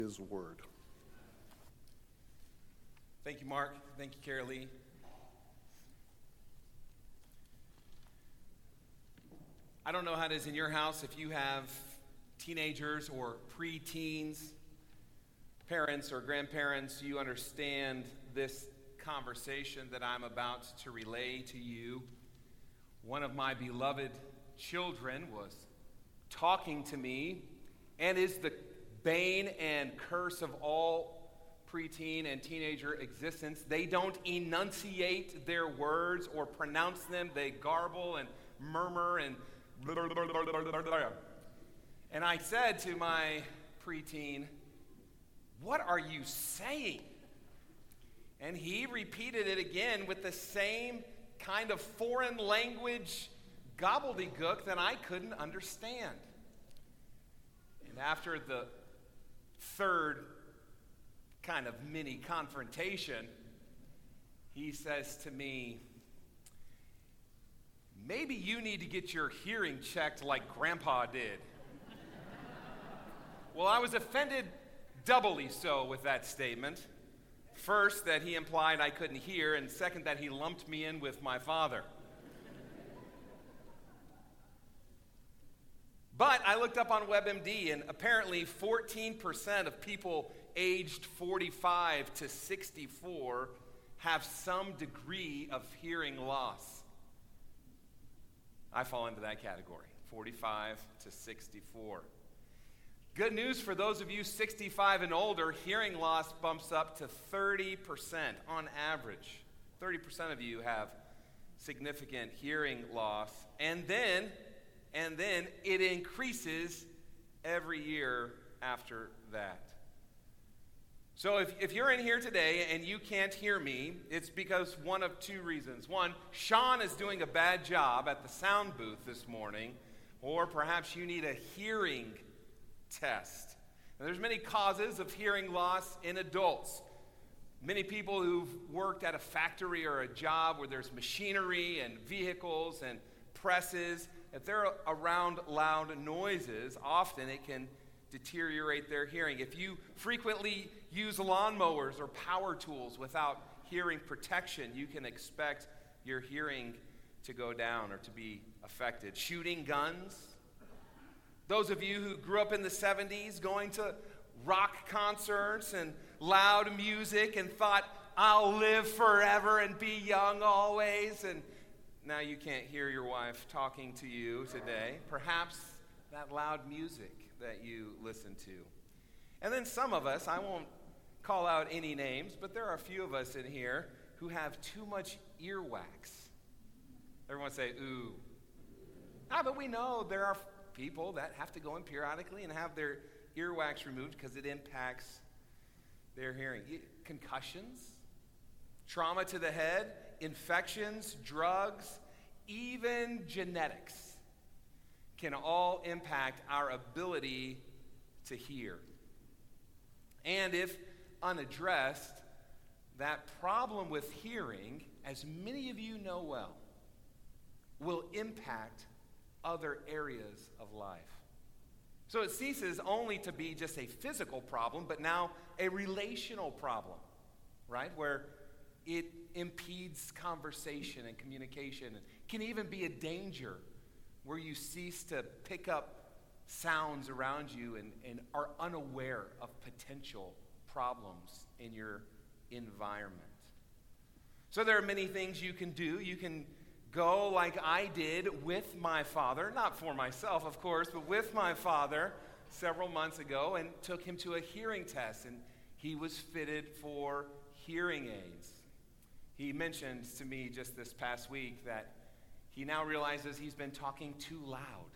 His word. Thank you, Mark. Thank you, Carol Lee. I don't know how it is in your house if you have teenagers or preteens, parents or grandparents. You understand this conversation that I'm about to relay to you. One of my beloved children was talking to me and is the bane and curse of all preteen and teenager existence. They don't enunciate their words or pronounce them. They garble and murmur and blah, blah, blah, blah, blah, blah, blah. And I said to my preteen, "What are you saying?" And he repeated it again with the same kind of foreign language gobbledygook that I couldn't understand. And after the third kind of mini confrontation, he says to me, "Maybe you need to get your hearing checked like Grandpa did." Well, I was offended doubly so with that statement. First, that he implied I couldn't hear, and second, that he lumped me in with my father. But I looked up on WebMD, and apparently 14% of people aged 45 to 64 have some degree of hearing loss. I fall into that category, 45 to 64. Good news for those of you 65 and older, hearing loss bumps up to 30% on average. 30% of you have significant hearing loss, and then it increases every year after that. So if you're in here today and you can't hear me, it's because one of two reasons. One, Sean is doing a bad job at the sound booth this morning, or perhaps you need a hearing test. Now, there's many causes of hearing loss in adults. Many people who've worked at a factory or a job where there's machinery and vehicles and presses, if they're around loud noises, often it can deteriorate their hearing. If you frequently use lawnmowers or power tools without hearing protection, you can expect your hearing to go down or to be affected. Shooting guns. Those of you who grew up in the 70s going to rock concerts and loud music and thought, "I'll live forever and be young always," and now you can't hear your wife talking to you today. Perhaps that loud music that you listen to. And then some of us, I won't call out any names, but there are a few of us in here who have too much earwax. Everyone say, "Ooh." But we know there are people that have to go in periodically and have their earwax removed because it impacts their hearing. Concussions, trauma to the head, infections, drugs, even genetics can all impact our ability to hear. And if unaddressed, that problem with hearing, as many of you know well, will impact other areas of life. So it ceases only to be just a physical problem, but now a relational problem, right? Where it impedes conversation and communication. It can even be a danger where you cease to pick up sounds around you and are unaware of potential problems in your environment. So there are many things you can do. You can go like I did with my father, not for myself, of course, but with my father several months ago, and took him to a hearing test, and he was fitted for hearing aids. He mentioned to me just this past week that he now realizes he's been talking too loud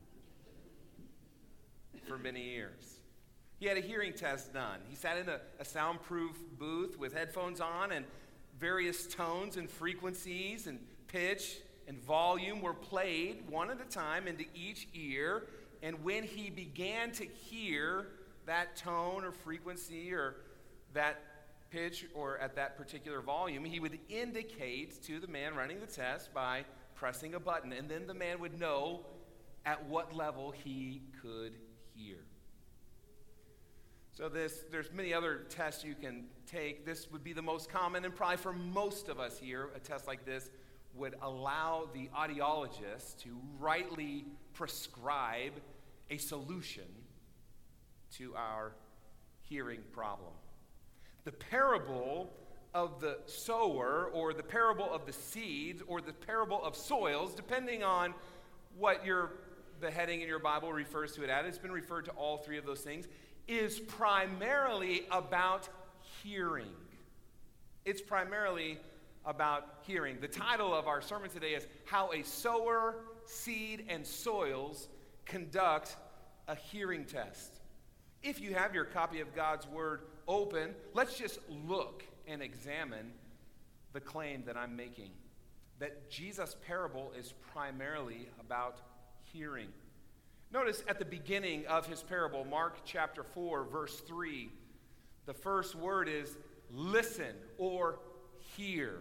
for many years. He had a hearing test done. He sat in a soundproof booth with headphones on, and various tones and frequencies and pitch and volume were played one at a time into each ear, and when he began to hear that tone or frequency or that pitch or at that particular volume, he would indicate to the man running the test by pressing a button, and then the man would know at what level he could hear. So there's many other tests you can take. This would be the most common, and probably for most of us here, a test like this would allow the audiologist to rightly prescribe a solution to our hearing problem. The parable of the sower, or the parable of the seeds, or the parable of soils, depending on what the heading in your Bible refers to it as, it's been referred to all three of those things, is primarily about hearing. It's primarily about hearing. The title of our sermon today is How a Sower, Seed, and Soils Conduct a Hearing Test. If you have your copy of God's Word open, let's just look and examine the claim that I'm making, that Jesus' parable is primarily about hearing. Notice at the beginning of his parable, Mark chapter 4, verse 3, the first word is listen or hear.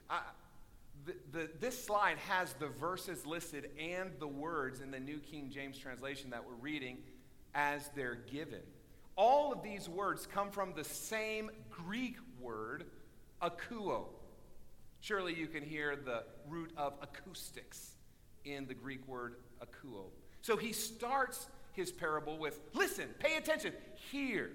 This slide has the verses listed and the words in the New King James translation that we're reading as they're given. All of these words come from the same Greek word, akouo. Surely you can hear the root of acoustics in the Greek word akouo. So he starts his parable with, listen, pay attention, hear.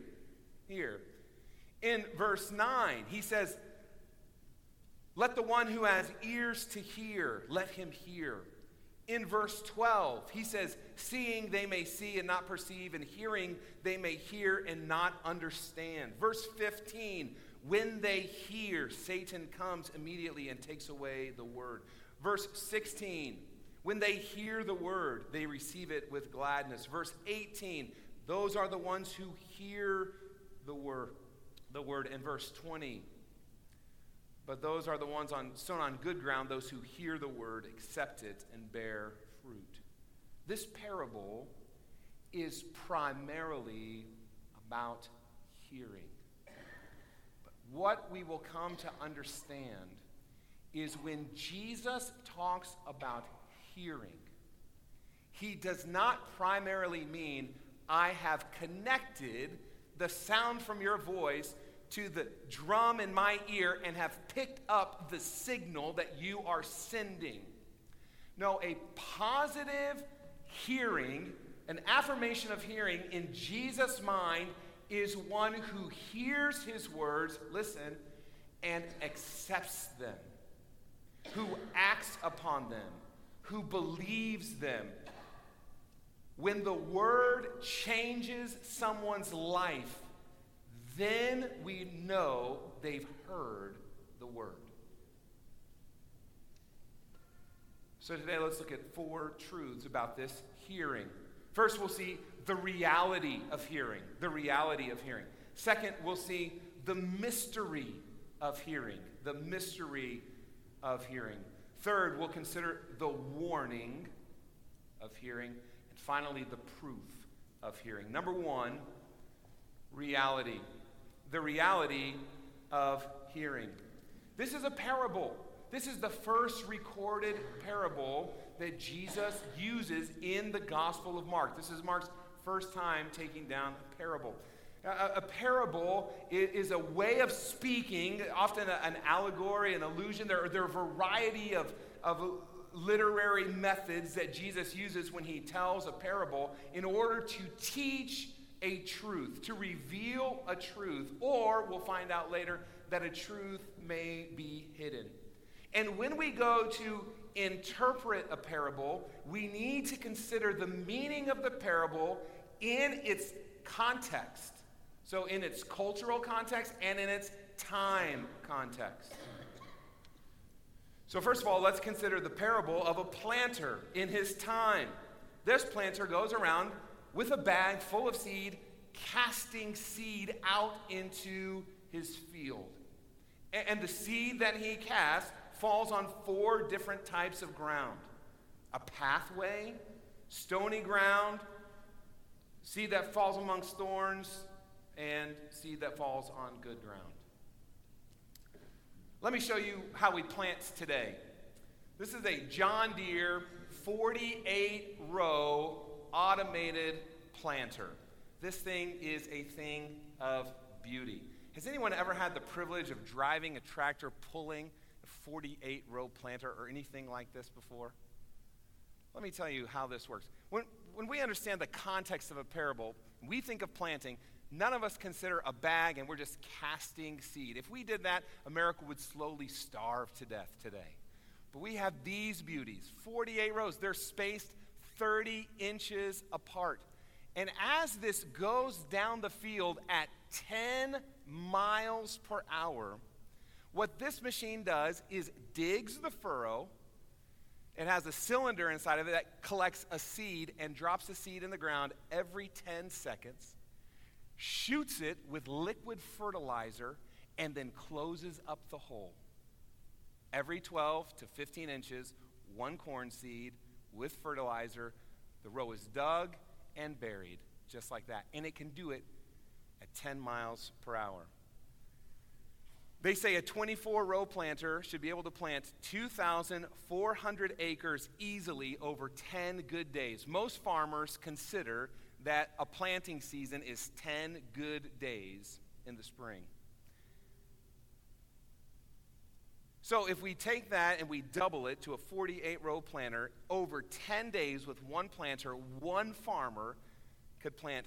In verse 9, he says, let the one who has ears to hear, let him hear. In verse 12, he says, seeing they may see and not perceive, and hearing they may hear and not understand. Verse 15, when they hear, Satan comes immediately and takes away the word. Verse 16, when they hear the word, they receive it with gladness. Verse 18, those are the ones who hear the word. And verse 20, but those are the ones sown on good ground, those who hear the word, accept it, and bear fruit. This parable is primarily about hearing. But what we will come to understand is when Jesus talks about hearing, he does not primarily mean I have connected the sound from your voice to the drum in my ear and have picked up the signal that you are sending. No, a positive hearing, an affirmation of hearing in Jesus' mind is one who hears his words, listen, and accepts them, who acts upon them, who believes them. When the word changes someone's life, then we know they've heard the word. So today let's look at 4 truths about this hearing. First, we'll see the reality of hearing. The reality of hearing. Second, we'll see the mystery of hearing. The mystery of hearing. Third, we'll consider the warning of hearing. And finally, the proof of hearing. Number 1, reality. The reality of hearing. This is a parable. This is the first recorded parable that Jesus uses in the Gospel of Mark. This is Mark's first time taking down a parable. A parable is a way of speaking, often an allegory, an allusion. There are a variety of literary methods that Jesus uses when he tells a parable in order to teach a truth, to reveal a truth, or we'll find out later that a truth may be hidden. And when we go to interpret a parable, we need to consider the meaning of the parable in its context. So in its cultural context and in its time context. So first of all, let's consider the parable of a planter in his time. This planter goes around with a bag full of seed, casting seed out into his field. And the seed that he casts falls on 4 different types of ground. A pathway, stony ground, seed that falls amongst thorns, and seed that falls on good ground. Let me show you how we plant today. This is a John Deere 48-row automated planter. This thing is a thing of beauty. Has anyone ever had the privilege of driving a tractor pulling a 48-row planter or anything like this before? Let me tell you how this works. When we understand the context of a parable, we think of planting. None of us consider a bag and we're just casting seed. If we did that, America would slowly starve to death today. But we have these beauties, 48 rows. They're spaced 30 inches apart. And as this goes down the field at 10 miles per hour, what this machine does is digs the furrow. It has a cylinder inside of it that collects a seed and drops the seed in the ground every 10 seconds, shoots it with liquid fertilizer, and then closes up the hole. Every 12 to 15 inches, one corn seed with fertilizer. The row is dug and buried, just like that. And it can do it at 10 miles per hour. They say a 24-row planter should be able to plant 2,400 acres easily over 10 good days. Most farmers consider that a planting season is 10 good days in the spring. So if we take that and we double it to a 48-row planter, over 10 days with one planter, one farmer could plant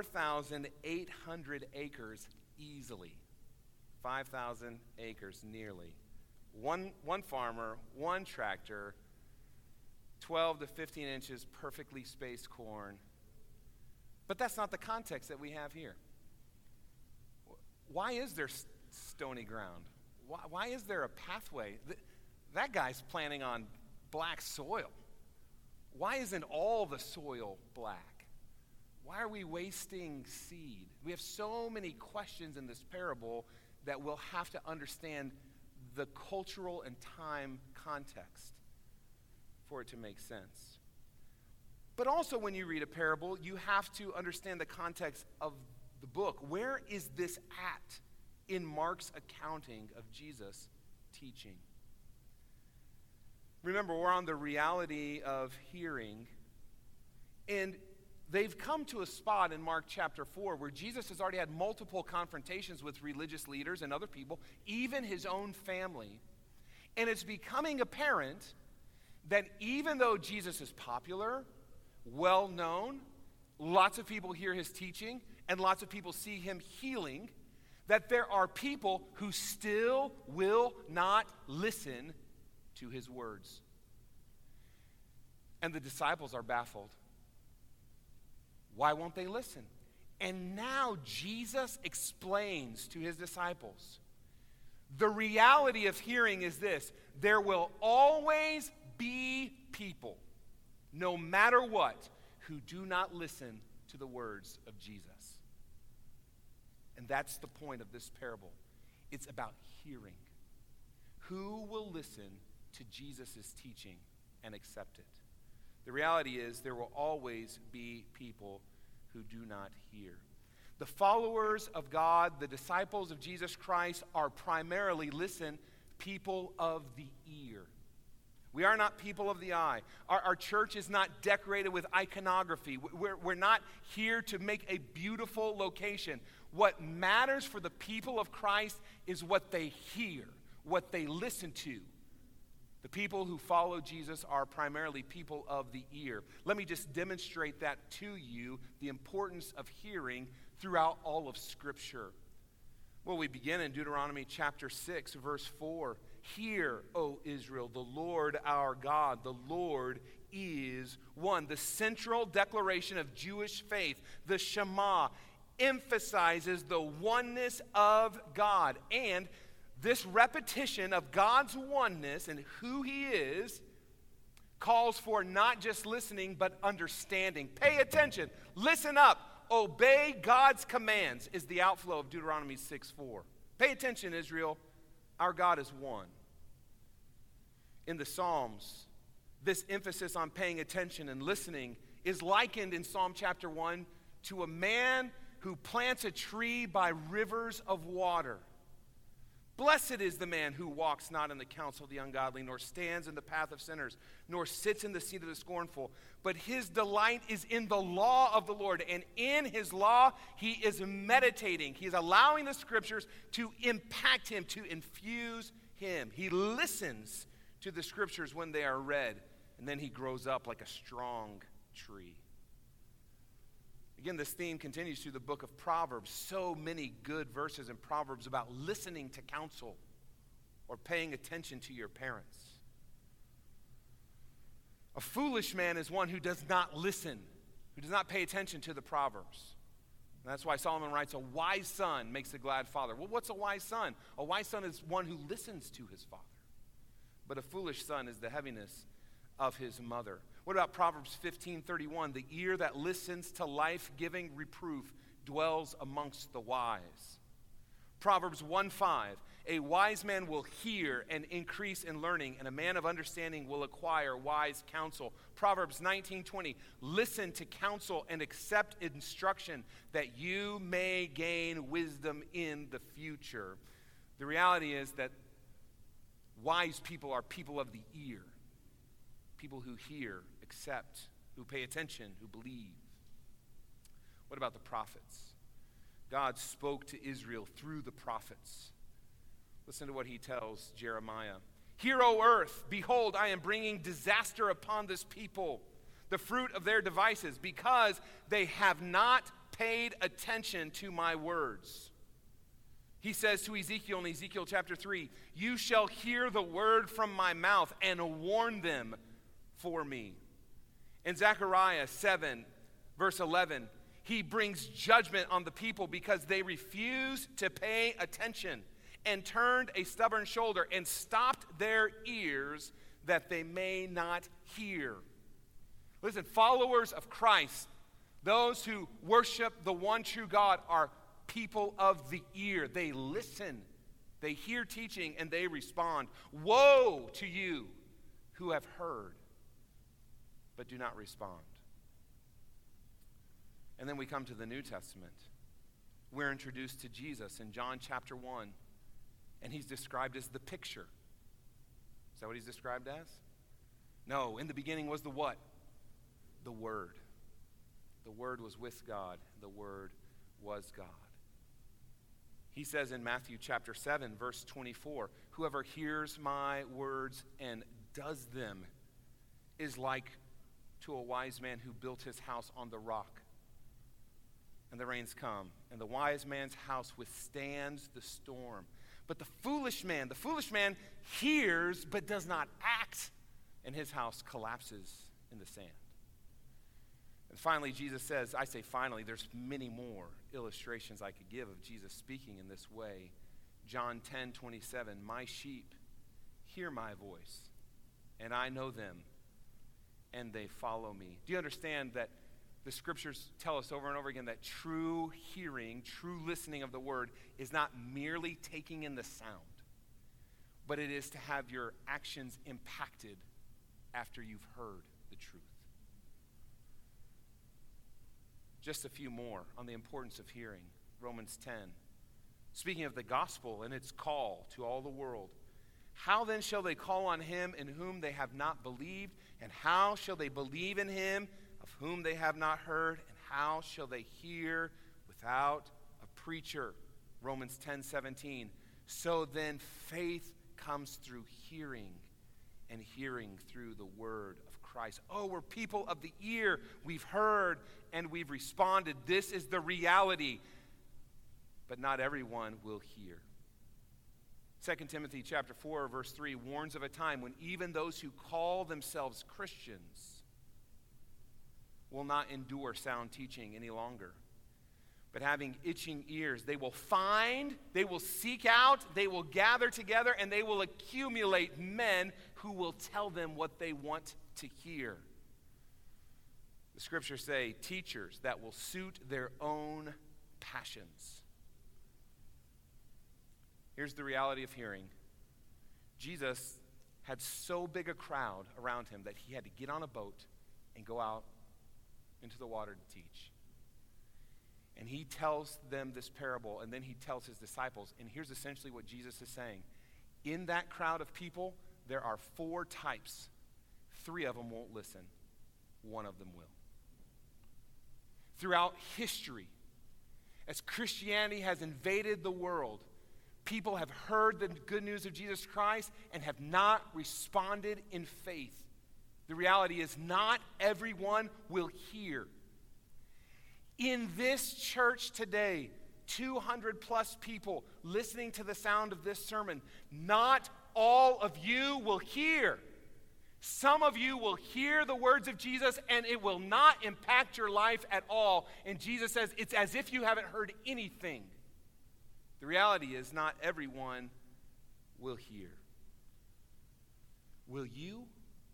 4,800 acres easily. 5,000 acres nearly. One farmer, one tractor, 12 to 15 inches perfectly spaced corn. But that's not the context that we have here. Why is there stony ground? Why is there a pathway? That guy's planting on black soil. Why isn't all the soil black? Why are we wasting seed? We have so many questions in this parable that we'll have to understand the cultural and time context for it to make sense. But also when you read a parable, you have to understand the context of the book. Where is this at in Mark's accounting of Jesus' teaching? Remember, we're on the reality of hearing, and they've come to a spot in Mark chapter 4 where Jesus has already had multiple confrontations with religious leaders and other people, even his own family. And it's becoming apparent that even though Jesus is popular, well known, lots of people hear his teaching, and lots of people see him healing, that there are people who still will not listen to his words. And the disciples are baffled. Why won't they listen? And now Jesus explains to his disciples, the reality of hearing is this: there will always be people, no matter what, who do not listen to the words of Jesus. And that's the point of this parable. It's about hearing. Who will listen to Jesus' teaching and accept it? The reality is there will always be people who do not hear. The followers of God, the disciples of Jesus Christ, are primarily, listen, people of the ear. We are not people of the eye. Our church is not decorated with iconography. We're not here to make a beautiful location. What matters for the people of Christ is what they hear, what they listen to. The people who follow Jesus are primarily people of the ear. Let me just demonstrate that to you, the importance of hearing throughout all of Scripture. Well, we begin in Deuteronomy chapter 6, verse 4. Hear, O Israel, the Lord our God, the Lord is one. The central declaration of Jewish faith, the Shema, emphasizes the oneness of God. And this repetition of God's oneness and who he is calls for not just listening, but understanding. Pay attention. Listen up. Obey God's commands is the outflow of Deuteronomy 6:4. Pay attention, Israel. Our God is one. In the Psalms, this emphasis on paying attention and listening is likened in Psalm chapter 1 to a man who plants a tree by rivers of water. Blessed is the man who walks not in the counsel of the ungodly, nor stands in the path of sinners, nor sits in the seat of the scornful. But his delight is in the law of the Lord, and in his law he is meditating. He is allowing the scriptures to impact him, to infuse him. He listens to the scriptures when they are read, and then he grows up like a strong tree. Again, this theme continues through the book of Proverbs. So many good verses in Proverbs about listening to counsel or paying attention to your parents. A foolish man is one who does not listen, who does not pay attention to the Proverbs. And that's why Solomon writes, a wise son makes a glad father. Well, what's a wise son? A wise son is one who listens to his father. But a foolish son is the heaviness of his mother. What about Proverbs 15:31? The ear that listens to life-giving reproof dwells amongst the wise. Proverbs 1:5, a wise man will hear and increase in learning, and a man of understanding will acquire wise counsel. Proverbs 19:20, listen to counsel and accept instruction that you may gain wisdom in the future. The reality is that wise people are people of the ear. People who hear, accept, who pay attention, who believe. What about the prophets? God spoke to Israel through the prophets. Listen to what he tells Jeremiah. Hear, O earth, behold, I am bringing disaster upon this people, the fruit of their devices, because they have not paid attention to my words. He says to Ezekiel in Ezekiel chapter 3, you shall hear the word from my mouth and warn them for me. In Zechariah 7, verse 11, he brings judgment on the people because they refused to pay attention and turned a stubborn shoulder and stopped their ears that they may not hear. Listen, followers of Christ, those who worship the one true God, are people of the ear. They listen, they hear teaching, and they respond. Woe to you who have heard but do not respond. And then we come to the New Testament. We're introduced to Jesus in John chapter 1, and he's described as the picture. Is that what he's described as? No, in the beginning was the what? The Word. The Word was with God. The Word was God. He says in Matthew chapter 7, verse 24, whoever hears my words and does them is like to a wise man who built his house on the rock. And the rains come, and the wise man's house withstands the storm. But the foolish man hears but does not act, and his house collapses in the sand. And finally, Jesus says, I say finally, there's many more illustrations I could give of Jesus speaking in this way. John 10:27, my sheep hear my voice, and I know them, and they follow me. Do you understand that the scriptures tell us over and over again that true hearing, true listening of the word is not merely taking in the sound, but it is to have your actions impacted after you've heard the truth. Just a few more on the importance of hearing. Romans 10. Speaking of the gospel and its call to all the world, how then shall they call on him in whom they have not believed? And how shall they believe in him of whom they have not heard? And how shall they hear without a preacher? Romans 10:17. So then faith comes through hearing, and hearing through the word of Christ. Oh, we're people of the ear. We've heard and we've responded. This is the reality. But not everyone will hear. 2 Timothy chapter 4, verse 3 warns of a time when even those who call themselves Christians will not endure sound teaching any longer. But having itching ears, they will find, they will seek out, they will gather together, and they will accumulate men who will tell them what they want to hear. The scriptures say teachers that will suit their own passions. Here's the reality of hearing. Jesus had so big a crowd around him that he had to get on a boat and go out into the water to teach. And he tells them this parable, and then he tells his disciples. And here's essentially what Jesus is saying. In that crowd of people, there are 4 types. 3 of them won't listen. 1 of them will. Throughout history, as Christianity has invaded the world, people have heard the good news of Jesus Christ and have not responded in faith. The reality is not everyone will hear. In this church today, 200 plus people listening to the sound of this sermon, not all of you will hear. Some of you will hear the words of Jesus and it will not impact your life at all. And Jesus says it's as if you haven't heard anything. The reality is not everyone will hear. Will you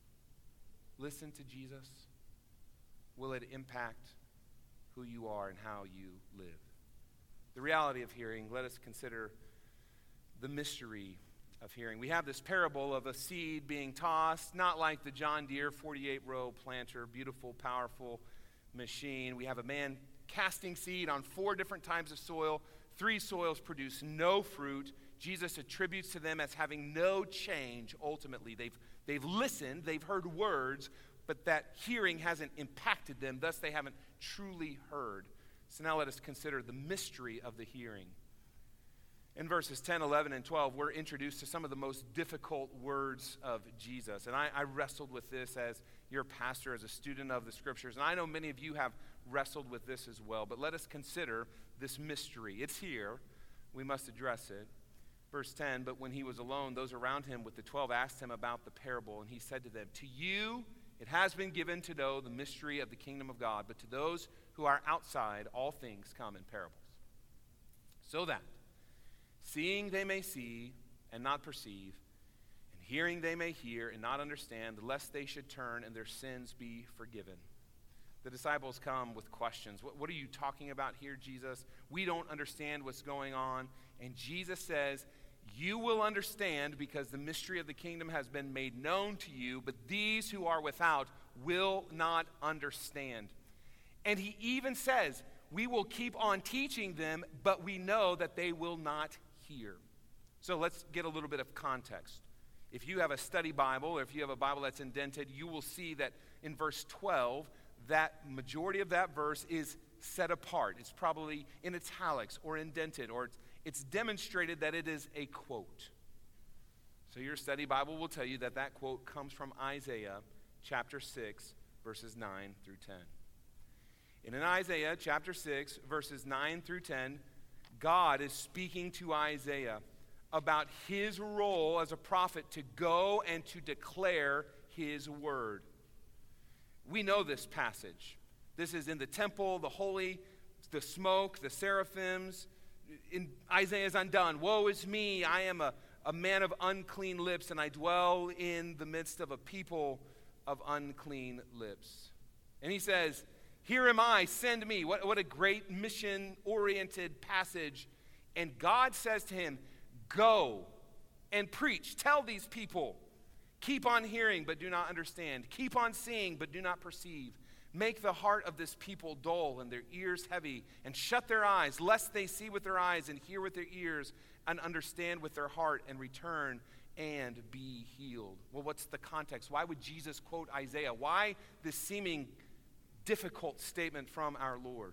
listen to Jesus? Will it impact who you are and how you live? The reality of hearing, let us consider the mystery of hearing. We have this parable of a seed being tossed, not like the John Deere 48-row planter, beautiful, powerful machine. We have a man casting seed on 4 different types of soil. 3 soils produce no fruit. Jesus attributes to them as having no change ultimately. They've listened, they've heard words, but that hearing hasn't impacted them, thus they haven't truly heard. So now let us consider the mystery of the hearing. In verses 10, 11, and 12, we're introduced to some of the most difficult words of Jesus. And I wrestled with this as your pastor, as a student of the Scriptures. And I know many of you have wrestled with this as well. But let us consider this mystery. It's here. We must address it. Verse 10, but when he was alone, those around him with the 12 asked him about the parable. And he said to them, to you it has been given to know the mystery of the kingdom of God. But to those who are outside, all things come in parables. So that seeing they may see and not perceive, and hearing they may hear and not understand, lest they should turn and their sins be forgiven. The disciples come with questions. What are you talking about here, Jesus? We don't understand what's going on. And Jesus says, you will understand because the mystery of the kingdom has been made known to you, but these who are without will not understand. And he even says, we will keep on teaching them, but we know that they will not hear. So let's get a little bit of context. If you have a study Bible, or if you have a Bible that's indented, you will see that in verse 12, that majority of that verse is set apart. It's probably in italics or indented, or it's demonstrated that it is a quote. So your study Bible will tell you that that quote comes from Isaiah chapter 6, verses 9 through 10. And in Isaiah chapter 6, verses 9 through 10, God is speaking to Isaiah about his role as a prophet to go and to declare his word. We know this passage. This is in the temple, the holy, the smoke, the seraphims. In Isaiah's undone. Woe is me, I am a man of unclean lips, and I dwell in the midst of a people of unclean lips. And he says, here am I, send me. What a great mission-oriented passage. And God says to him, go and preach. Tell these people. Keep on hearing, but do not understand. Keep on seeing, but do not perceive. Make the heart of this people dull and their ears heavy, and shut their eyes, lest they see with their eyes and hear with their ears and understand with their heart and return and be healed. Well, what's the context? Why would Jesus quote Isaiah? Why this seeming difficult statement from our Lord?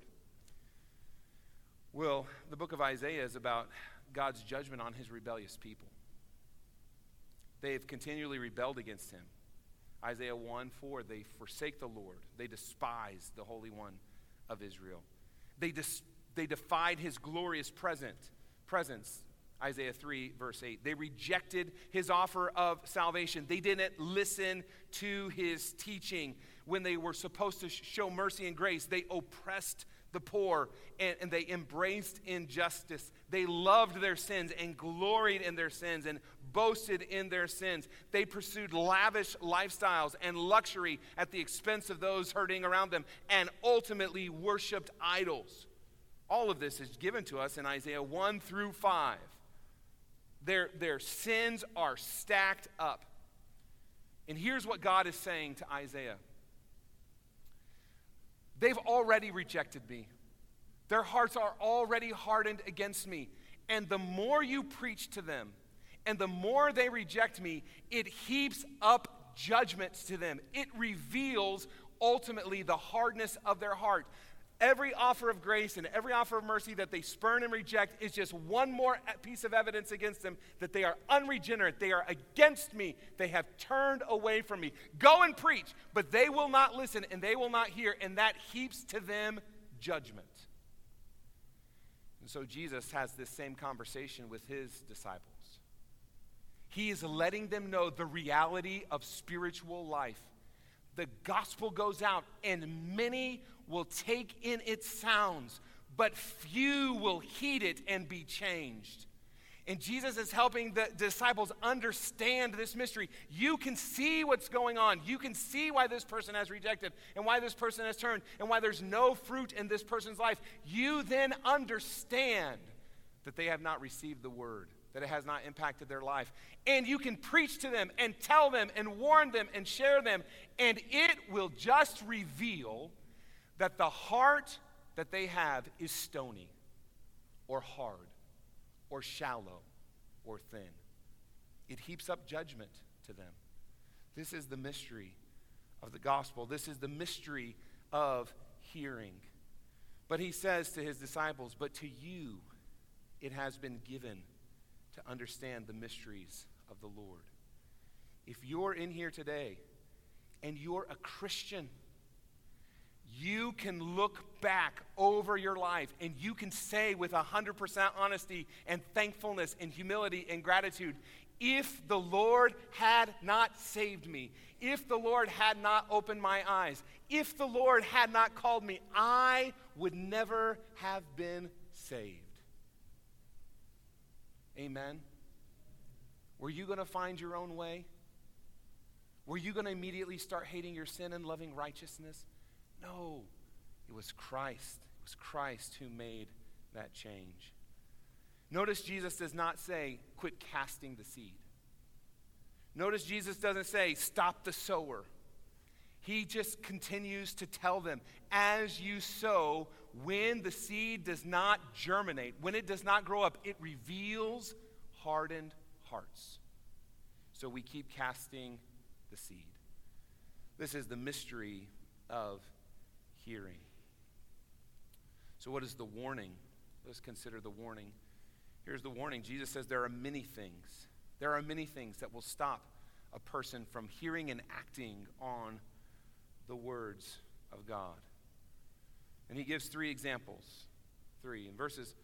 Well, the book of Isaiah is about God's judgment on his rebellious people. They have continually rebelled against him. Isaiah 1:4, they forsake the Lord. They despise the Holy One of Israel. They defied his glorious presence. Isaiah 3, verse 8. They rejected his offer of salvation. They didn't listen to his teaching. When they were supposed to show mercy and grace, they oppressed the poor and they embraced injustice. They loved their sins and gloried in their sins and boasted in their sins. They pursued lavish lifestyles and luxury at the expense of those hurting around them and ultimately worshiped idols. All of this is given to us in Isaiah 1 through 5. Their sins are stacked up. And here's what God is saying to Isaiah. They've already rejected me. Their hearts are already hardened against me. And the more you preach to them, and the more they reject me, it heaps up judgments to them. It reveals ultimately the hardness of their heart. Every offer of grace and every offer of mercy that they spurn and reject is just one more piece of evidence against them that they are unregenerate. They are against me. They have turned away from me. Go and preach, but they will not listen and they will not hear, and that heaps to them judgment. And so Jesus has this same conversation with his disciples. He is letting them know the reality of spiritual life. The gospel goes out, and many will take in its sounds, but few will heed it and be changed. And Jesus is helping the disciples understand this mystery. You can see what's going on. You can see why this person has rejected and why this person has turned and why there's no fruit in this person's life. You then understand that they have not received the word, that it has not impacted their life. And you can preach to them and tell them and warn them and share them, and it will just reveal that the heart that they have is stony or hard or shallow or thin. It heaps up judgment to them. This is the mystery of the gospel. This is the mystery of hearing. But he says to his disciples, but to you it has been given to understand the mysteries of the Lord. If you're in here today and you're a Christian, you can look back over your life and you can say with 100% honesty and thankfulness and humility and gratitude, if the Lord had not saved me, if the Lord had not opened my eyes, if the Lord had not called me, I would never have been saved. Amen. Were you going to find your own way? Were you going to immediately start hating your sin and loving righteousness? No. It was Christ. It was Christ who made that change. Notice Jesus does not say, quit casting the seed. Notice Jesus doesn't say, stop the sower. He just continues to tell them, as you sow, when the seed does not germinate, when it does not grow up, it reveals hardened hearts. So we keep casting the seed. This is the mystery of hearing. So what is the warning? Let's consider the warning. Here's the warning. Jesus says there are many things. There are many things that will stop a person from hearing and acting on the words of God. And he gives 3 examples. 3. In verses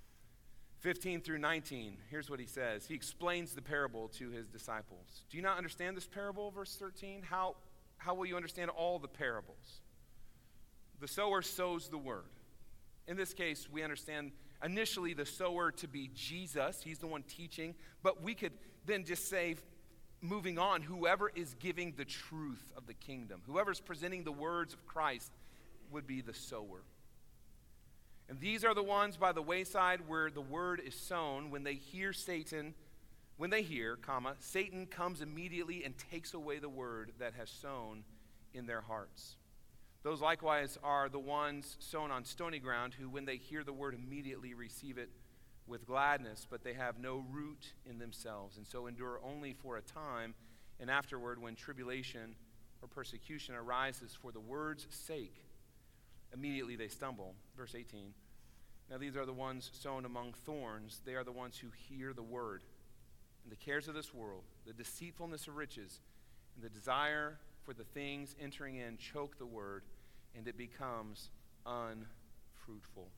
15 through 19, here's what he says. He explains the parable to his disciples. Do you not understand this parable, verse 13? How will you understand all the parables? The sower sows the word. In this case, we understand initially the sower to be Jesus. He's the one teaching. But we could then just say, moving on, whoever is giving the truth of the kingdom, whoever's presenting the words of Christ would be the sower. And these are the ones by the wayside where the word is sown. When they hear Satan, Satan comes immediately and takes away the word that has sown in their hearts. Those likewise are the ones sown on stony ground who, when they hear the word, immediately receive it with gladness, but they have no root in themselves, and so endure only for a time, and afterward, when tribulation or persecution arises for the word's sake, immediately they stumble. Verse 18. Now these are the ones sown among thorns. They are the ones who hear the word, and the cares of this world, the deceitfulness of riches, and the desire for the things entering in choke the word, and it becomes unfruitful.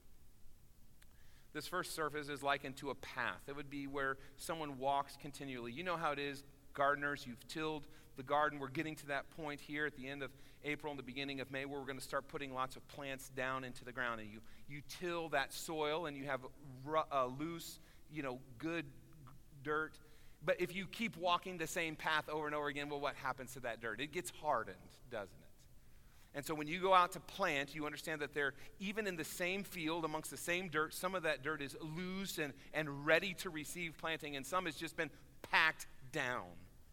This first surface is likened to a path. It would be where someone walks continually. You know how it is, gardeners, you've tilled the garden. We're getting to that point here at the end of April and the beginning of May where we're going to start putting lots of plants down into the ground. And you till that soil and you have loose, good dirt. But if you keep walking the same path over and over again, well, what happens to that dirt? It gets hardened, doesn't it? And so when you go out to plant, you understand that they're even in the same field, amongst the same dirt, some of that dirt is loose and ready to receive planting, and some has just been packed down.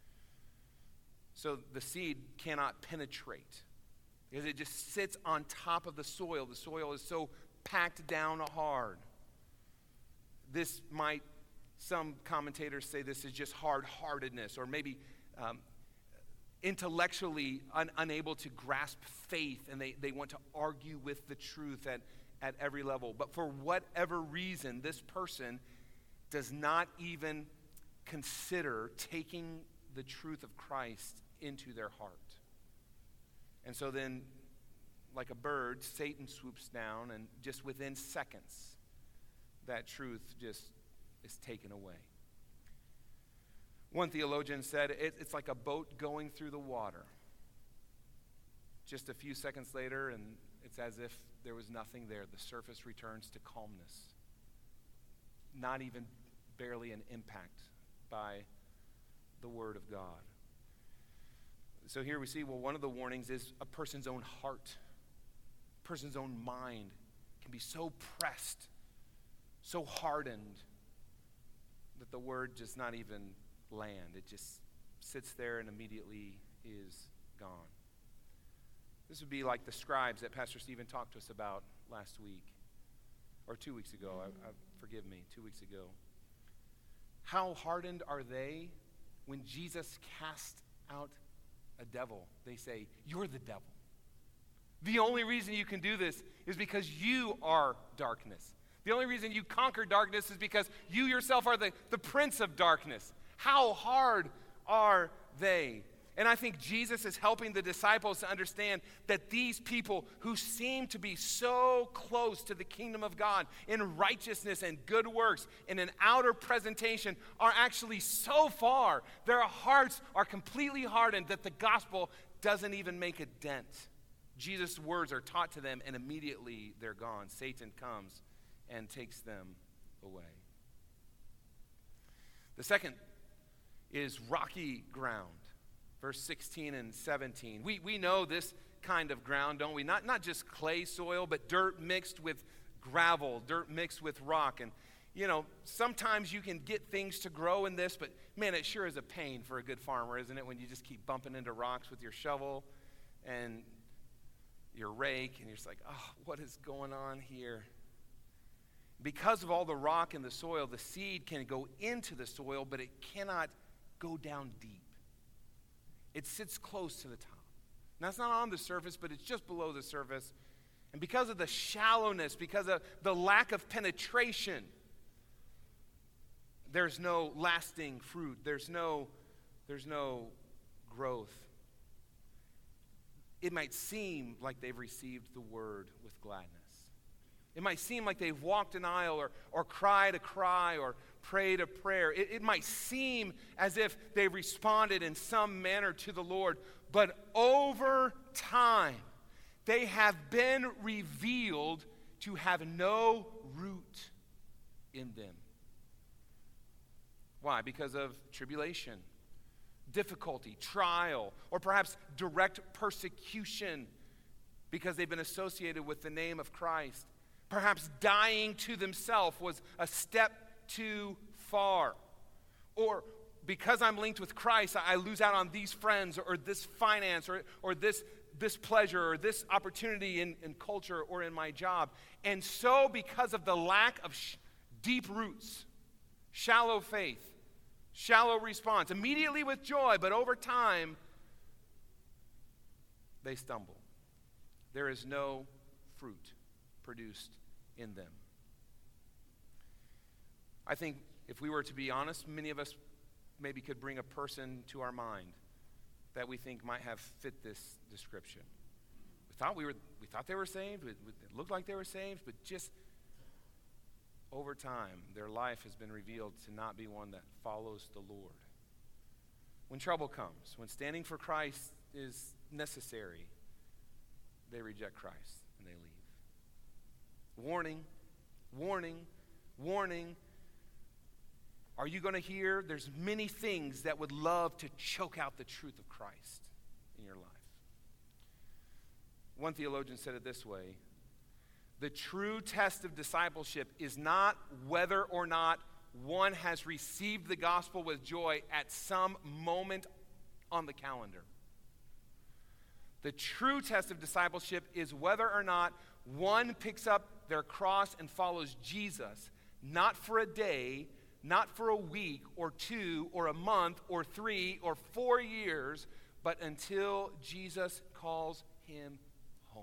So the seed cannot penetrate because it just sits on top of the soil. The soil is so packed down hard. This might, some commentators say this is just hard-heartedness, or maybe intellectually unable to grasp faith, and they want to argue with the truth at every level. But for whatever reason, this person does not even consider taking the truth of Christ into their heart. And so then, like a bird, Satan swoops down, and just within seconds, that truth just is taken away. One theologian said it's like a boat going through the water. Just a few seconds later, and it's as if there was nothing there. The surface returns to calmness. Not even barely an impact by the Word of God. So here we see, well, one of the warnings is a person's own heart, a person's own mind can be so pressed, so hardened, that the Word does not even land. It just sits there and immediately is gone. This would be like the scribes that Pastor Stephen talked to us about last week, or 2 weeks ago. Forgive me, 2 weeks ago. How hardened are they when Jesus cast out a devil? They say, "You're the devil. The only reason you can do this is because you are darkness. The only reason you conquer darkness is because you yourself are the prince of darkness." How hard are they? And I think Jesus is helping the disciples to understand that these people who seem to be so close to the kingdom of God in righteousness and good works and in outer presentation are actually so far, their hearts are completely hardened that the gospel doesn't even make a dent. Jesus' words are taught to them and immediately they're gone. Satan comes and takes them away. The second is rocky ground. Verse 16 and 17. We know this kind of ground, don't we? Not just clay soil, but dirt mixed with gravel, dirt mixed with rock. And, sometimes you can get things to grow in this, but, man, it sure is a pain for a good farmer, isn't it, when you just keep bumping into rocks with your shovel and your rake, and you're just like, oh, what is going on here? Because of all the rock in the soil, the seed can go into the soil, but it cannot go down deep. It sits close to the top. Now, it's not on the surface, but it's just below the surface. And because of the shallowness, because of the lack of penetration, there's no lasting fruit. There's no growth. It might seem like they've received the word with gladness. It might seem like they've walked an aisle or cried a cry or prayed a prayer. It might seem as if they responded in some manner to the Lord, but over time, they have been revealed to have no root in them. Why? Because of tribulation, difficulty, trial, or perhaps direct persecution because they've been associated with the name of Christ. Perhaps dying to themselves was a step too far. Or because I'm linked with Christ, I lose out on these friends or this finance or this pleasure or this opportunity in culture or in my job. And so because of the lack of deep roots, shallow faith, shallow response, immediately with joy, but over time, they stumble. There is no fruit produced in them. I think if we were to be honest, many of us maybe could bring a person to our mind that we think might have fit this description. We thought they were saved. It looked like they were saved, but just over time, their life has been revealed to not be one that follows the Lord. When trouble comes, when standing for Christ is necessary, they reject Christ and they leave. Warning, warning, warning. Are you going to hear? There's many things that would love to choke out the truth of Christ in your life. One theologian said it this way: the true test of discipleship is not whether or not one has received the gospel with joy at some moment on the calendar. The true test of discipleship is whether or not one picks up their cross and follows Jesus, not for a day, not for a week or 2 or a month or 3 or 4 years, but until Jesus calls him home.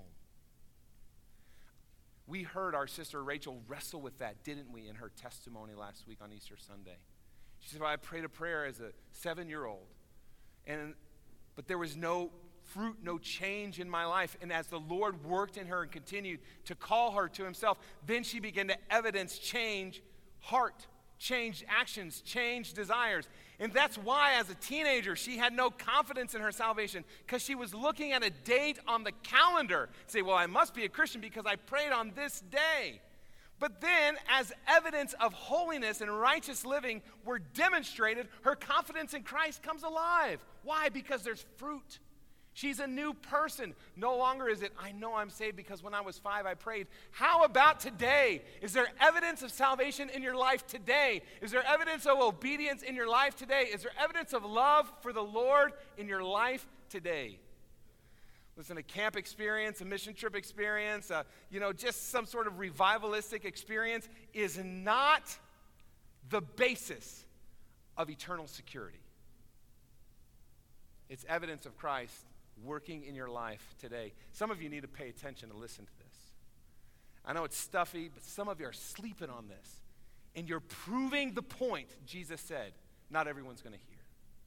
We heard our sister Rachel wrestle with that, didn't we, in her testimony last week on Easter Sunday. She said, well, I prayed a prayer as a 7-year-old, but there was no fruit, no change in my life. And as the Lord worked in her and continued to call her to himself, then she began to evidence change heart, change actions, change desires. And that's why as a teenager she had no confidence in her salvation, because she was looking at a date on the calendar. Say, well, I must be a Christian because I prayed on this day. But then, as evidence of holiness and righteous living were demonstrated, her confidence in Christ comes alive. Why? Because there's fruit. She's a new person. No longer is it, I know I'm saved because when I was 5 I prayed. How about today? Is there evidence of salvation in your life today? Is there evidence of obedience in your life today? Is there evidence of love for the Lord in your life today? Listen, a camp experience, a mission trip experience, just some sort of revivalistic experience is not the basis of eternal security. It's evidence of Christ working in your life today. Some of you need to pay attention and listen to this. I know it's stuffy, but some of you are sleeping on this. And you're proving the point Jesus said not everyone's going to hear.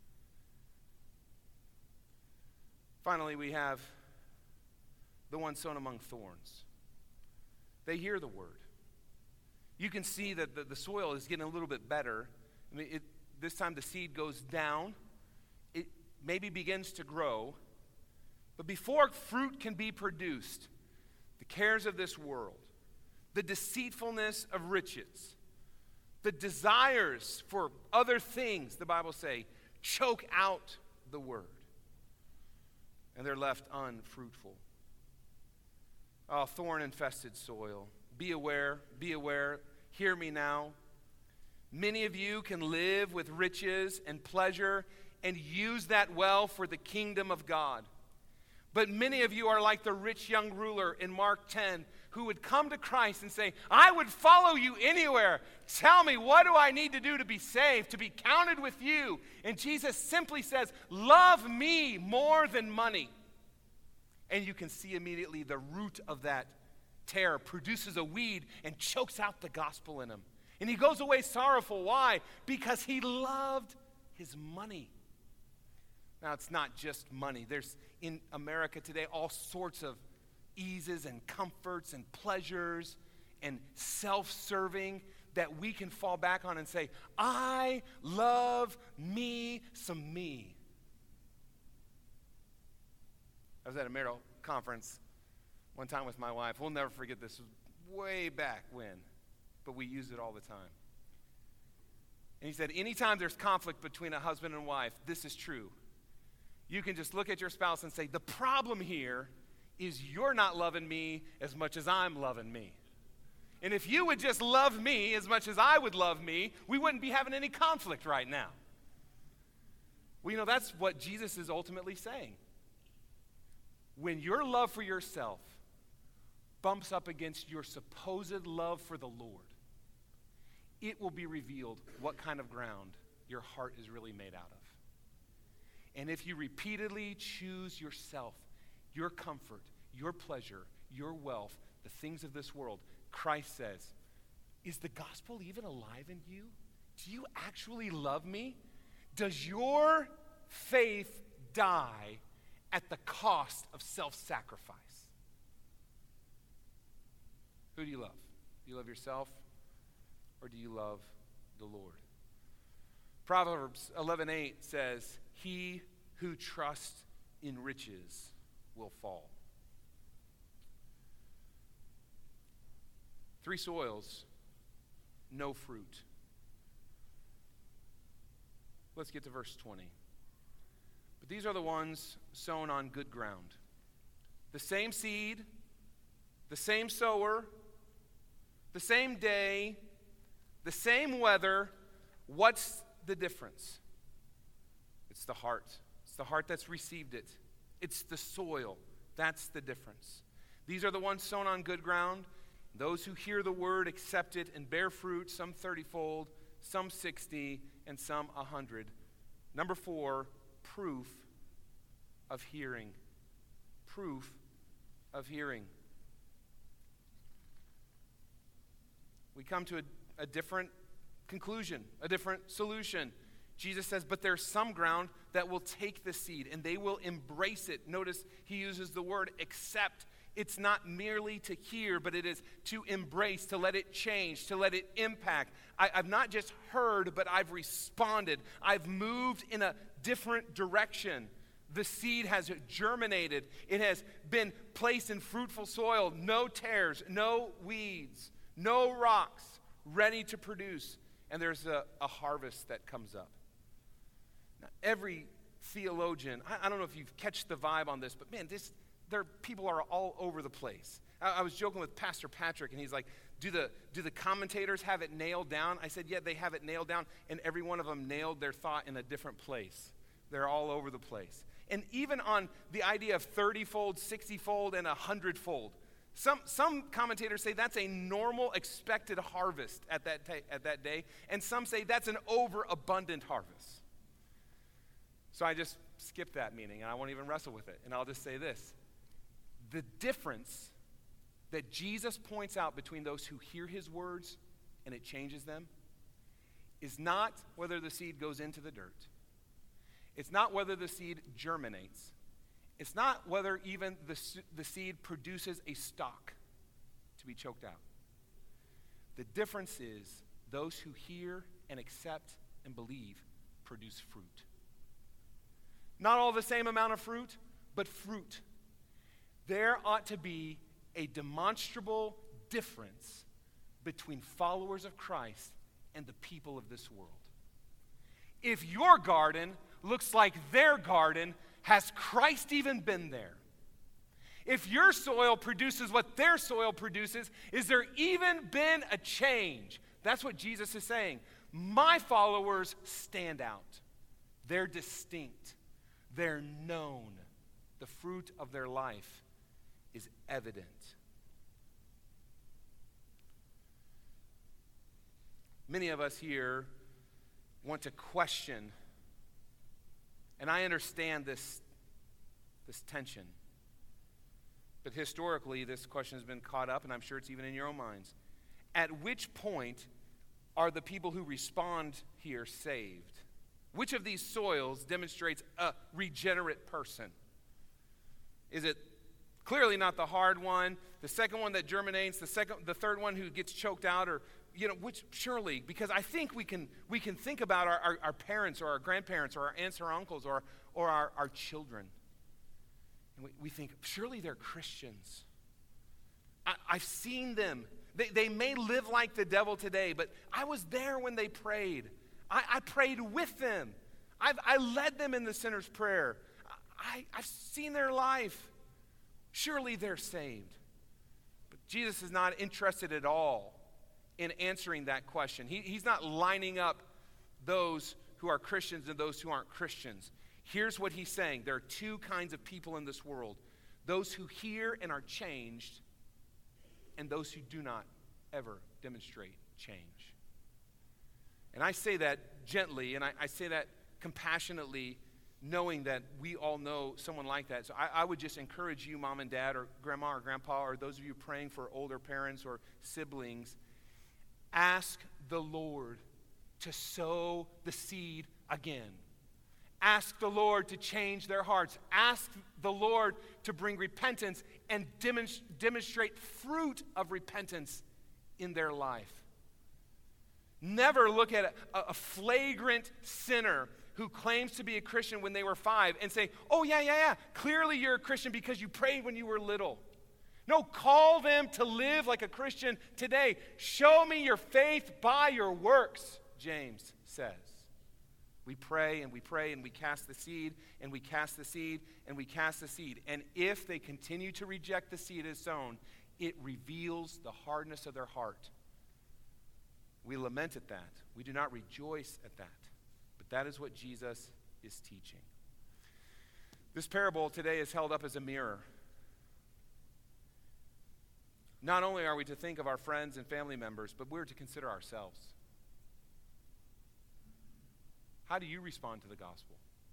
Finally, we have the one sown among thorns. They hear the word. You can see that the soil is getting a little bit better. I mean, this time the seed goes down. It maybe begins to grow. But before fruit can be produced, the cares of this world, the deceitfulness of riches, the desires for other things, the Bible says, choke out the word. And they're left unfruitful. Oh, thorn-infested soil. Be aware, hear me now. Many of you can live with riches and pleasure and use that well for the kingdom of God. But many of you are like the rich young ruler in Mark 10 who would come to Christ and say, I would follow you anywhere. Tell me, what do I need to do to be saved, to be counted with you? And Jesus simply says, love me more than money. And you can see immediately the root of that tear produces a weed and chokes out the gospel in him. And he goes away sorrowful. Why? Because he loved his money. Now, it's not just money. There's, in America today, all sorts of eases and comforts and pleasures and self-serving that we can fall back on and say, I love me some me. I was at a marital conference one time with my wife. We'll never forget this. It was way back when, but we use it all the time. And he said, anytime there's conflict between a husband and wife, this is true. You can just look at your spouse and say, the problem here is you're not loving me as much as I'm loving me. And if you would just love me as much as I would love me, we wouldn't be having any conflict right now. Well, that's what Jesus is ultimately saying. When your love for yourself bumps up against your supposed love for the Lord, it will be revealed what kind of ground your heart is really made out of. And if you repeatedly choose yourself, your comfort, your pleasure, your wealth, the things of this world, Christ says, is the gospel even alive in you? Do you actually love me? Does your faith die at the cost of self-sacrifice? Who do you love? Do you love yourself, or do you love the Lord? Proverbs 11:8 says, he who trusts in riches will fall. 3 soils, no fruit. Let's get to verse 20. But these are the ones sown on good ground. The same seed, the same sower, the same day, the same weather. What's the difference? It's the heart. It's the heart that's received it. It's the soil. That's the difference. These are the ones sown on good ground. Those who hear the word, accept it, and bear fruit, some 30-fold, some 60, and some 100. Number 4, proof of hearing. Proof of hearing. We come to a different conclusion, a different solution. Jesus says, but there's some ground that will take the seed and they will embrace it. Notice he uses the word accept. It's not merely to hear, but it is to embrace, to let it change, to let it impact. I've not just heard, but I've responded. I've moved in a different direction. The seed has germinated. It has been placed in fruitful soil. No tares, no weeds, no rocks, ready to produce. And there's a harvest that comes up. Now, every theologian, I don't know if you've catch the vibe on this, but man, people are all over the place. I was joking with Pastor Patrick, and he's like, do the commentators have it nailed down? I said, yeah, they have it nailed down, and every one of them nailed their thought in a different place. They're all over the place. And even on the idea of 30-fold, 60-fold, and 100-fold, some commentators say that's a normal expected harvest at that day, and some say that's an overabundant harvest. So I just skip that meaning, and I won't even wrestle with it, and I'll just say this. The difference that Jesus points out between those who hear his words and it changes them is not whether the seed goes into the dirt. It's not whether the seed germinates. It's not whether even the seed produces a stalk to be choked out. The difference is those who hear and accept and believe produce fruit. Not all the same amount of fruit, but fruit. There ought to be a demonstrable difference between followers of Christ and the people of this world. If your garden looks like their garden, has Christ even been there? If your soil produces what their soil produces, is there even been a change? That's what Jesus is saying. My followers stand out. They're distinct. They're known. The fruit of their life is evident. Many of us here want to question, and I understand this tension. But historically, this question has been caught up, and I'm sure it's even in your own minds. At which point are the people who respond here saved? Which of these soils demonstrates a regenerate person? Is it clearly not the hard one, the second one that germinates, the third one who gets choked out, or which surely, because I think we can think about our parents or our grandparents or our aunts or uncles or our children. And we think, surely they're Christians. I've seen them. They may live like the devil today, but I was there when they prayed. I prayed with them. I led them in the sinner's prayer. I've seen their life. Surely they're saved. But Jesus is not interested at all in answering that question. He's not lining up those who are Christians and those who aren't Christians. Here's what he's saying. There are two kinds of people in this world. Those who hear and are changed, and those who do not ever demonstrate change. And I say that gently, and I say that compassionately, knowing that we all know someone like that. So I would just encourage you, mom and dad, or grandma or grandpa, or those of you praying for older parents or siblings, ask the Lord to sow the seed again. Ask the Lord to change their hearts. Ask the Lord to bring repentance and demonstrate fruit of repentance in their life. Never look at a flagrant sinner who claims to be a Christian when they were 5 and say, oh, yeah, clearly you're a Christian because you prayed when you were little. No, call them to live like a Christian today. Show me your faith by your works, James says. We pray and we pray and we cast the seed and we cast the seed and we cast the seed. And if they continue to reject the seed as sown, it reveals the hardness of their heart. We lament at that. We do not rejoice at that. But that is what Jesus is teaching. This parable today is held up as a mirror. Not only are we to think of our friends and family members, but we're to consider ourselves. How do you respond to the gospel?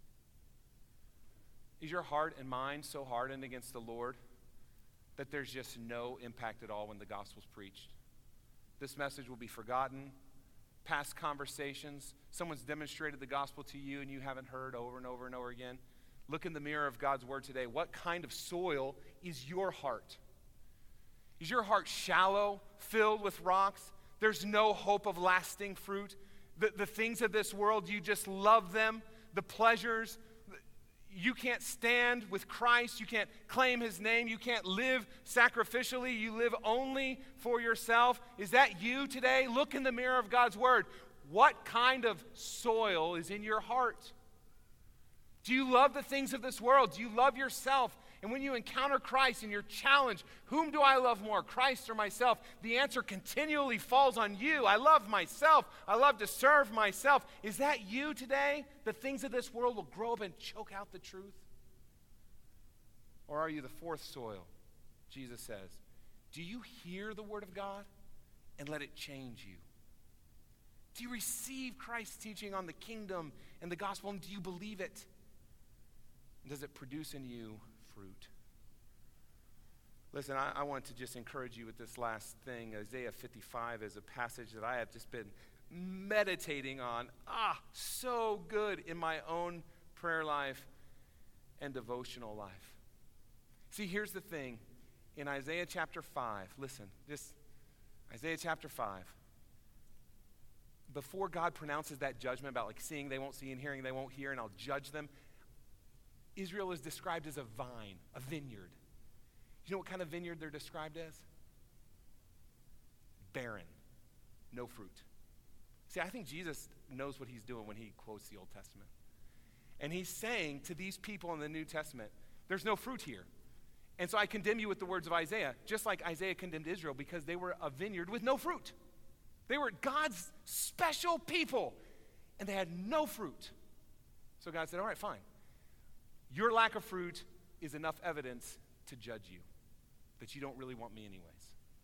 Is your heart and mind so hardened against the Lord that there's just no impact at all when the gospel's preached? This message will be forgotten. Past conversations, someone's demonstrated the gospel to you and you haven't heard over and over and over again. Look in the mirror of God's word today. What kind of soil is your heart? Is your heart shallow, filled with rocks? There's no hope of lasting fruit. The things of this world, you just love them. The pleasures, you can't stand with Christ. You can't claim his name. You can't live sacrificially. You live only for yourself. Is that you today? Look in the mirror of God's word. What kind of soil is in your heart? Do you love the things of this world? Do you love yourself? And when you encounter Christ and you're challenged, whom do I love more, Christ or myself? The answer continually falls on you. I love myself. I love to serve myself. Is that you today? The things of this world will grow up and choke out the truth? Or are you the fourth soil? Jesus says, do you hear the word of God and let it change you? Do you receive Christ's teaching on the kingdom and the gospel, and do you believe it? And does it produce in you fruit? Listen, I want to just encourage you with this last thing. Isaiah 55 is a passage that I have just been meditating on. So good in my own prayer life and devotional life. See, here's the thing. In Isaiah chapter 5, listen, just Isaiah chapter 5, before God pronounces that judgment about like seeing they won't see and hearing they won't hear and I'll judge them, Israel is described as a vine, a vineyard. You know what kind of vineyard they're described as? Barren, no fruit. See, I think Jesus knows what he's doing when he quotes the Old Testament. And he's saying to these people in the New Testament, there's no fruit here. And so I condemn you with the words of Isaiah, just like Isaiah condemned Israel because they were a vineyard with no fruit. They were God's special people, and they had no fruit. So God said, all right, fine. Your lack of fruit is enough evidence to judge you, that you don't really want me anyways.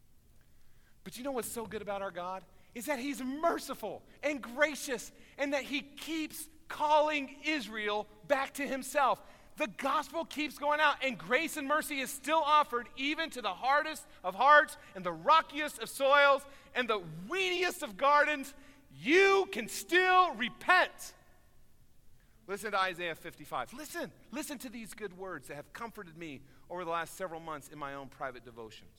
But you know what's so good about our God? Is that he's merciful and gracious, and that he keeps calling Israel back to himself. The gospel keeps going out, and grace and mercy is still offered even to the hardest of hearts and the rockiest of soils and the weediest of gardens. You can still repent. Listen to Isaiah 55. Listen to these good words that have comforted me over the last several months in my own private devotions.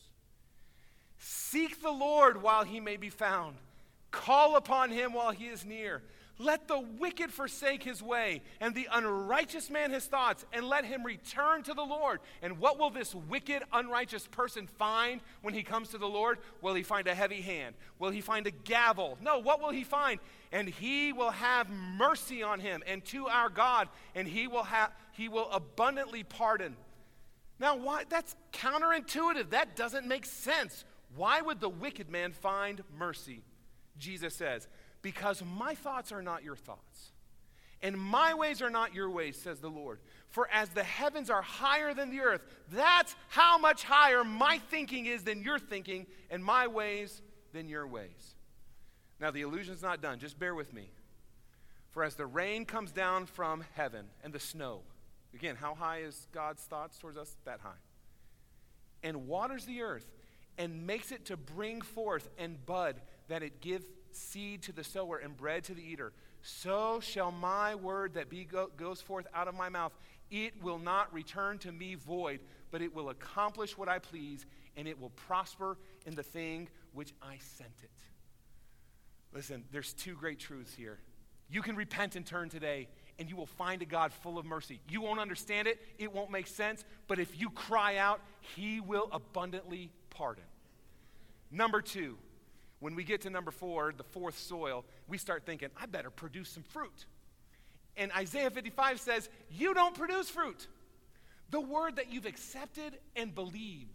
Seek the Lord while he may be found. Call upon him while he is near. Let the wicked forsake his way, and the unrighteous man his thoughts, and let him return to the Lord. And what will this wicked, unrighteous person find when he comes to the Lord? Will he find a heavy hand? Will he find a gavel? No, what will he find? And he will have mercy on him, and to our God, and he will abundantly pardon. Now, why? That's counterintuitive. That doesn't make sense. Why would the wicked man find mercy? Jesus says, because my thoughts are not your thoughts, and my ways are not your ways, says the Lord. For as the heavens are higher than the earth, that's how much higher my thinking is than your thinking, and my ways than your ways. Now, the illusion's not done. Just bear with me. For as the rain comes down from heaven and the snow, again, how high is God's thoughts towards us? That high. And waters the earth and makes it to bring forth and bud, that it give seed to the sower and bread to the eater, so shall my word that goes forth out of my mouth. It will not return to me void, but it will accomplish what I please, and it will prosper in the thing which I sent it. Listen, there's two great truths here. You can repent and turn today, and you will find a God full of mercy. You won't understand it. It won't make sense. But if you cry out, he will abundantly pardon. Number two, when we get to number 4, the fourth soil, we start thinking, I better produce some fruit. And Isaiah 55 says, you don't produce fruit. The word that you've accepted and believed,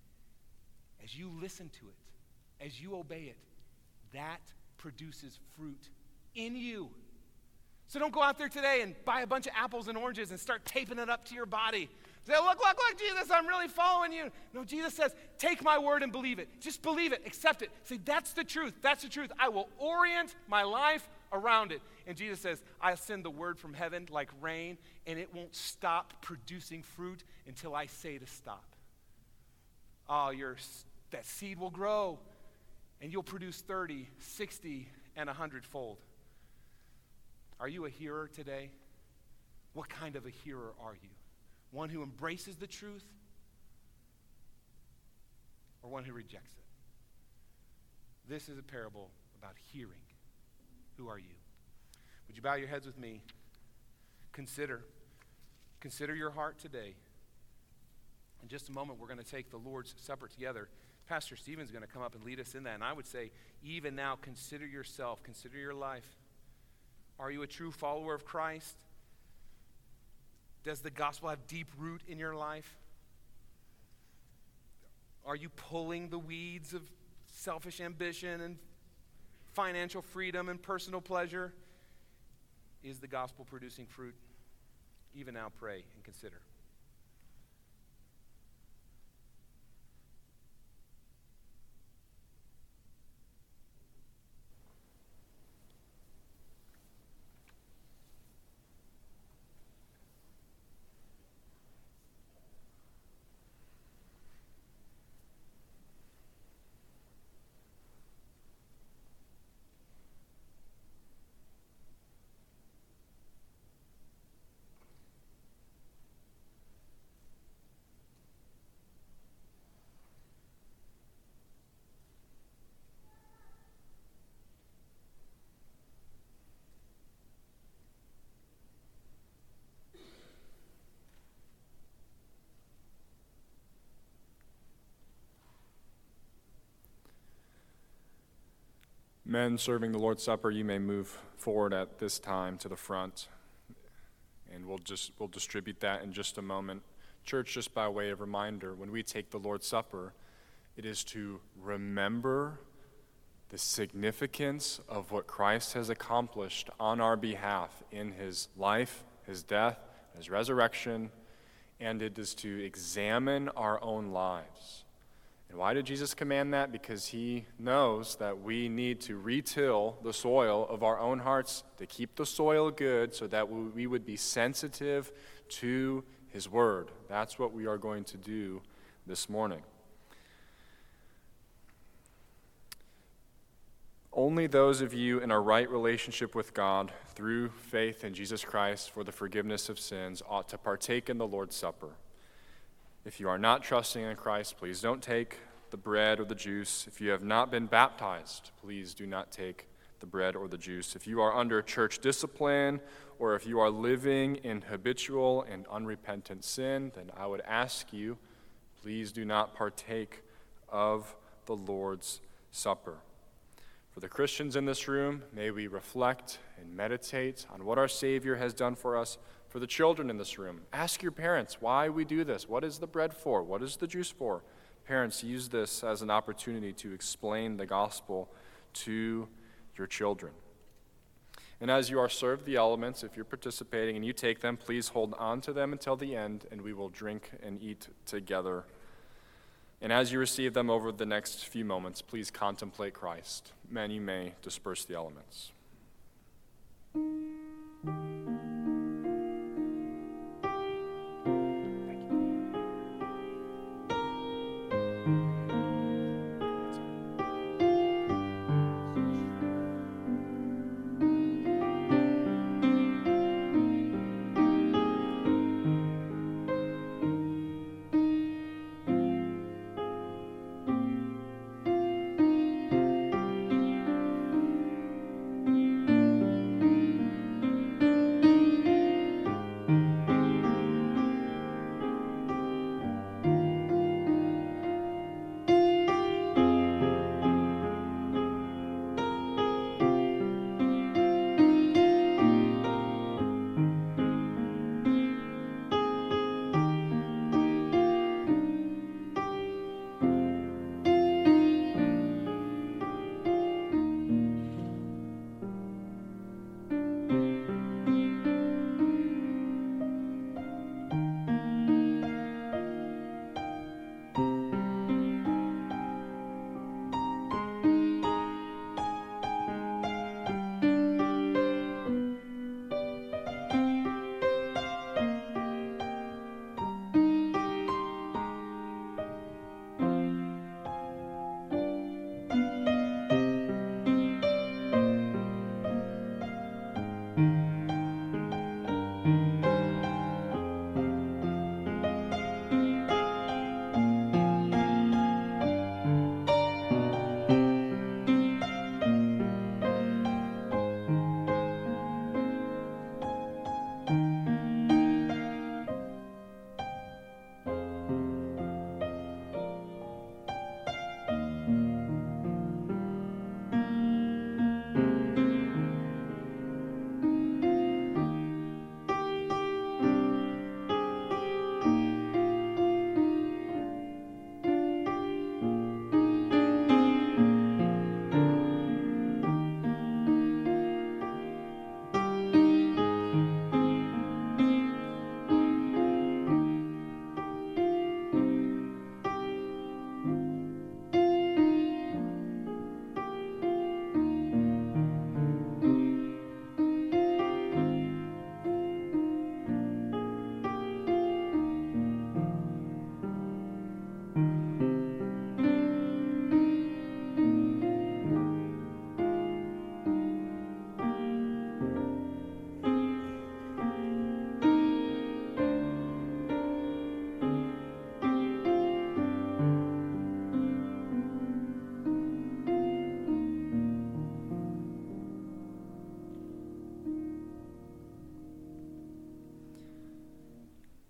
as you listen to it, as you obey it, that produces fruit in you. So don't go out there today and buy a bunch of apples and oranges and start taping it up to your body. Say, look, Jesus, I'm really following you. No, Jesus says, take my word and believe it. Just believe it, accept it. Say, that's the truth. I will orient my life around it. And Jesus says, I'll send the word from heaven like rain, and it won't stop producing fruit until I say to stop. Oh, that seed will grow, and you'll produce 30, 60, and 100-fold. Are you a hearer today? What kind of a hearer are you? One who embraces the truth or one who rejects it? This is a parable about hearing. Who are you? Would you bow your heads with me? Consider your heart today. In just a moment, we're going to take the Lord's Supper together. Pastor Stephen's going to come up and lead us in that. And I would say, even now, consider yourself. Consider your life. Are you a true follower of Christ? Does the gospel have deep root in your life? Are you pulling the weeds of selfish ambition and financial freedom and personal pleasure? Is the gospel producing fruit? Even now, pray and consider. Men serving the Lord's Supper, you may move forward at this time to the front, and we'll distribute that in just a moment. Church, just by way of reminder, when we take the Lord's Supper, it is to remember the significance of what Christ has accomplished on our behalf in his life, his death, his resurrection, and it is to examine our own lives. And why did Jesus command that? Because he knows that we need to retill the soil of our own hearts to keep the soil good so that we would be sensitive to his word. That's what we are going to do this morning. Only those of you in a right relationship with God through faith in Jesus Christ for the forgiveness of sins ought to partake in the Lord's Supper. If you are not trusting in Christ, please don't take the bread or the juice. If you have not been baptized, please do not take the bread or the juice. If you are under church discipline, or if you are living in habitual and unrepentant sin, then I would ask you, please do not partake of the Lord's Supper. For the Christians in this room, may we reflect and meditate on what our Savior has done for us. For the children in this room, ask your parents why we do this. What is the bread for? What is the juice for? Parents, use this as an opportunity to explain the gospel to your children. And as you are served the elements, if you're participating and you take them, please hold on to them until the end, and we will drink and eat together. And as you receive them over the next few moments, please contemplate Christ. Men, you may disperse the elements.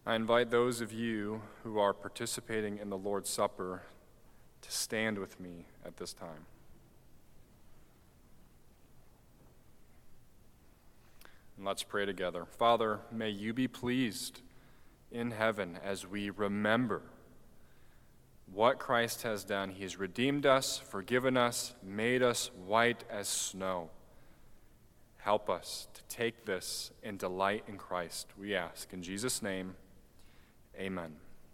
I invite those of you who are participating in the Lord's Supper to stand with me at this time. And let's pray together. Father, may you be pleased in heaven as we remember what Christ has done. He has redeemed us, forgiven us, made us white as snow. Help us to take this and delight in Christ, we ask. In Jesus' name, amen.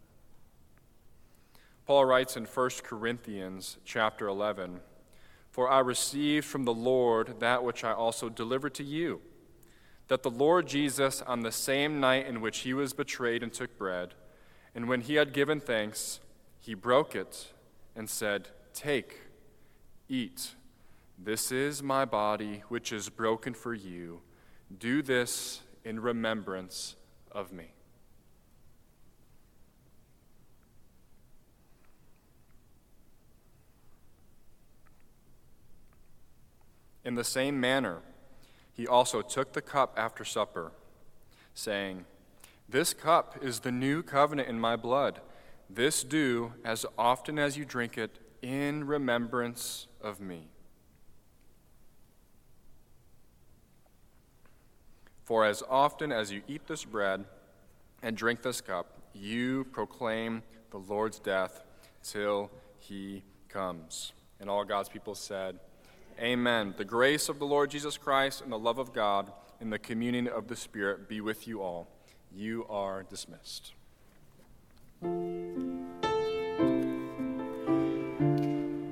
Paul writes in 1 Corinthians chapter 11, "For I received from the Lord that which I also delivered to you, that the Lord Jesus, on the same night in which he was betrayed and took bread, and when he had given thanks, he broke it and said, 'Take, eat. This is my body, which is broken for you. Do this in remembrance of me.'" In the same manner, he also took the cup after supper, saying, "This cup is the new covenant in my blood. This do as often as you drink it in remembrance of me. For as often as you eat this bread and drink this cup, you proclaim the Lord's death till he comes." And all God's people said, Amen. The grace of the Lord Jesus Christ and the love of God and the communion of the Spirit be with you all. You are dismissed.